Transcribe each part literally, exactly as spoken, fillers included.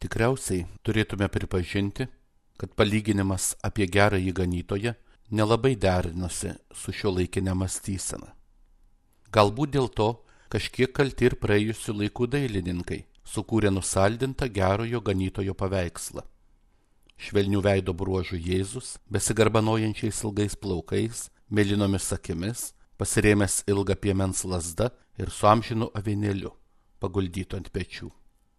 Tikriausiai turėtume pripažinti, kad palyginimas apie gerąjį ganytoją nelabai derinosi su šiuolaikinė mąstysena. Galbūt dėl to kažkiek kalti ir praėjusių laikų dailininkai sukūrė nusaldintą gerojo ganytojo paveikslą. Švelnių veido bruožų Jėzus, besigarbanojančiais ilgais plaukais, mėlynomis akimis, pasirėmęs ilgą piemens lazdą ir su amžinu avinėliu, paguldytu ant pečių.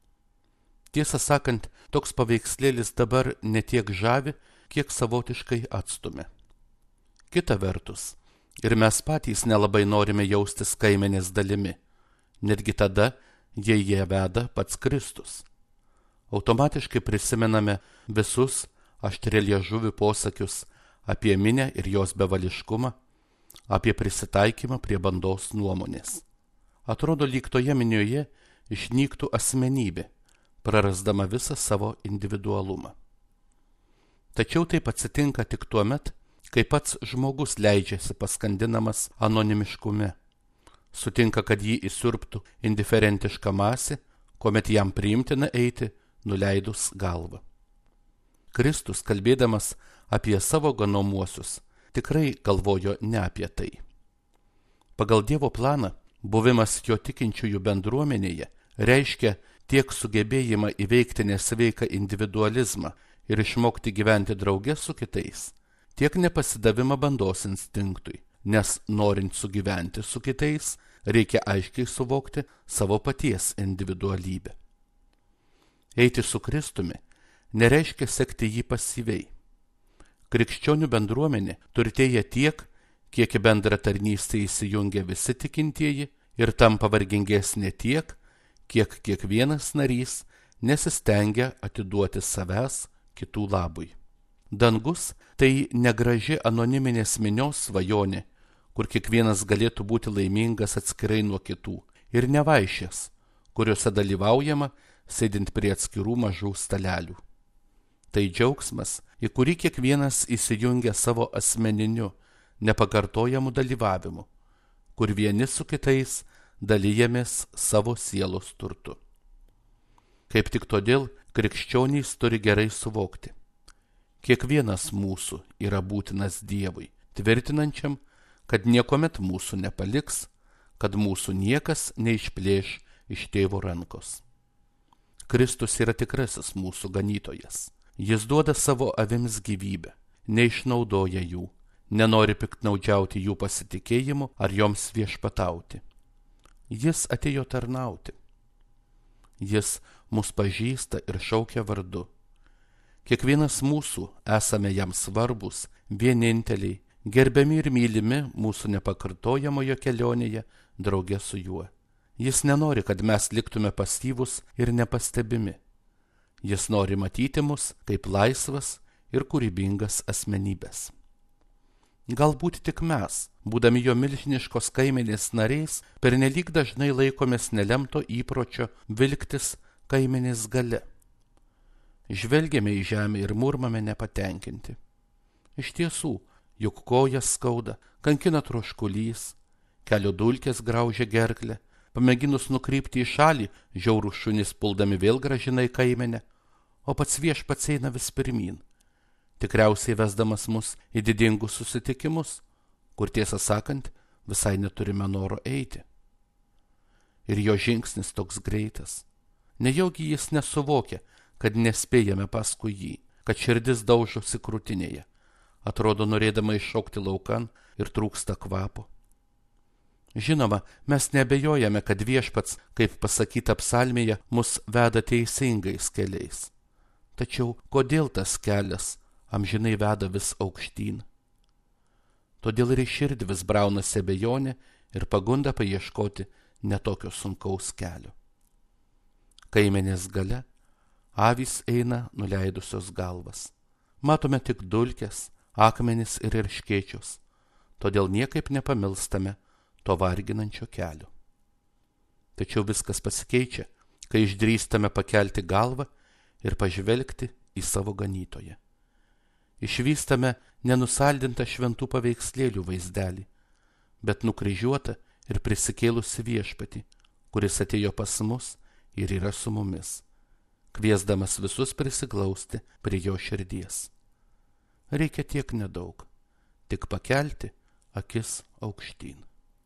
Tiesą sakant, toks paveikslėlis dabar ne tiek žavi, kiek savotiškai atstumia. Kita vertus, ir mes patys nelabai norime jaustis kaimenės dalimi, netgi tada, jei jie veda pats Kristus. Automatiškai prisimename visus aštrialiežuvių posakius apie minią ir jos bevališkumą, apie prisitaikymą prie bandos nuomonės. Atrodo, lyg toje minioje išnyktų asmenybė, prarasdama visą savo individualumą. Tačiau taip atsitinka tik tuo met, kai pats žmogus leidžiasi paskandinamas anonimiškume, sutinka, kad jį įsiurbtų indiferentiška masė, kuomet jam priimtina eiti, nuleidus galvą. Kristus, kalbėdamas apie savo ganomuosius, tikrai galvojo ne apie tai. Pagal Dievo planą, buvimas jo tikinčiųjų bendruomenėje reiškia tiek sugebėjimą įveikti nesveiką individualizmą ir išmokti gyventi drauge su kitais, tiek nepasidavimą bandos instinktui, nes norint sugyventi su kitais, reikia aiškiai suvokti savo paties individualybę. Eiti su Kristumi nereiškia sekti jį pasyviai. Krikščionių bendruomenė turtėja tiek, kiek į bendrą tarnystę įsijungia visi tikintieji ir tampa vargingesnė tiek, kiek kiekvienas narys nesistengia atiduoti savęs kitų labui. Dangus tai negraži anoniminės minios svajonė, kur kiekvienas galėtų būti laimingas atskirai nuo kitų, ir nevaišės, kuriuose dalyvaujama sėdint prie atskirų mažų stalelių. Tai džiaugsmas, į kurį kiekvienas įsijungia savo asmeniniu, nepakartojamu dalyvavimu, kur vieni su kitais dalyjamės savo sielos turtu. Kaip tik todėl krikščionys turi gerai suvokti. Kiekvienas mūsų yra būtinas Dievui, tvirtinančiam, kad niekuomet mūsų nepaliks, kad mūsų niekas neišplėš iš tėvo rankos. Kristus yra tikrasis mūsų ganytojas. Jis duoda savo avims gyvybę, neišnaudoja jų, nenori piktnaudžiauti jų pasitikėjimu ar joms viešpatauti. Jis atėjo tarnauti. Jis mus pažįsta ir šaukia vardu. Kiekvienas mūsų esame jam svarbus, vieninteliai, gerbiami ir mylimi mūsų nepakartojamoje kelionėje drauge su juo. Jis nenori, kad mes liktume pasyvūs ir nepastebimi. Jis nori matyti mus kaip laisvas ir kūrybingas asmenybės. Galbūt tik mes, būdami jo milžiniškos kaimenės nariais, pernelyg dažnai laikomės nelemto įpročio vilktis kaimenės gale. Žvelgiame į žemę ir murmame nepatenkinti. Iš tiesų, juk kojas skauda, kankina troškulys, kelio dulkės graužia gerklę, pamėginus nukrypti į šalį, žiaurūs šunys puldami vėl grąžina į kaimenę, o pats viešpats eina vis pirmyn, tikriausiai vesdamas mus į didingus susitikimus, kur tiesą sakant visai neturime noro eiti. Ir jo žingsnis toks greitas. Nejaugi jis nesuvokia, kad nespėjame paskui jį, kad širdis daužosi krūtinėje, atrodo norėdama iššokti laukan ir trūksta kvapo. Žinoma, mes neabejojame, kad viešpats, kaip pasakyta psalmėje, mus veda teisingais keliais. Tačiau kodėl tas kelias amžinai veda vis aukštyn? Todėl ir į širdį vis braunasi abejonė ir pagunda paieškoti netokio sunkaus kelio. Kaimenės gale avys eina nuleidusios galvas. Matome tik dulkes, akmenis ir erškėčius, todėl niekaip nepamilstame to varginančio kelio. Tačiau viskas pasikeičia, kai išdrįstame pakelti galvą ir pažvelgti į savo ganytoją. Išvystame nenusaldintą šventų paveikslėlių vaizdelį, bet nukryžiuotą ir prisikėlusi viešpatį, kuris atėjo pas mus ir yra su mumis, kviesdamas visus prisiglausti prie jo širdies. Reikia tiek nedaug, tik pakelti akis aukštyn.